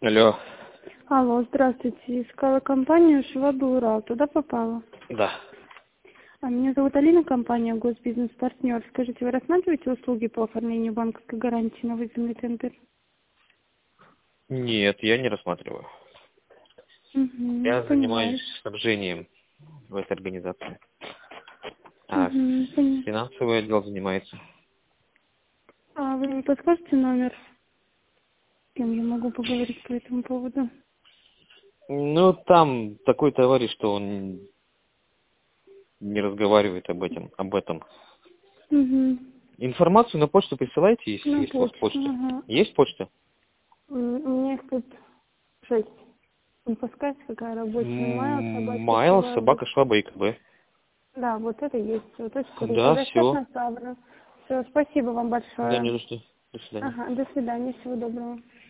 Алло. Алло, здравствуйте. Искала компанию «Швабы Урал». Туда попала. Да. Меня зовут Алина, компания «Госбизнес-партнер». Скажите, вы рассматриваете услуги по оформлению банковской гарантии на вызовный тендер? Нет, я не рассматриваю. Угу, Я занимаюсь поняла. снабжением в этой организации. А Угу, финансовый отдел занимается. А вы не подскажете номер, с кем я могу поговорить по этому поводу? Ну, там такой товарищ, что он не разговаривает об этом. Угу. Информацию на почту присылайте, если На есть у вас почту, почта. ага. Есть почта? У меня их тут 6. Не подскажете, какая рабочая? Майл, собачья, Майл, швабра. собака, шваба, ИКБ. Да, вот это есть. .ру. Да, Расчет все. на Савра. Все, спасибо вам Да, большое. не за что. До свидания. Ага, до свидания, всего доброго.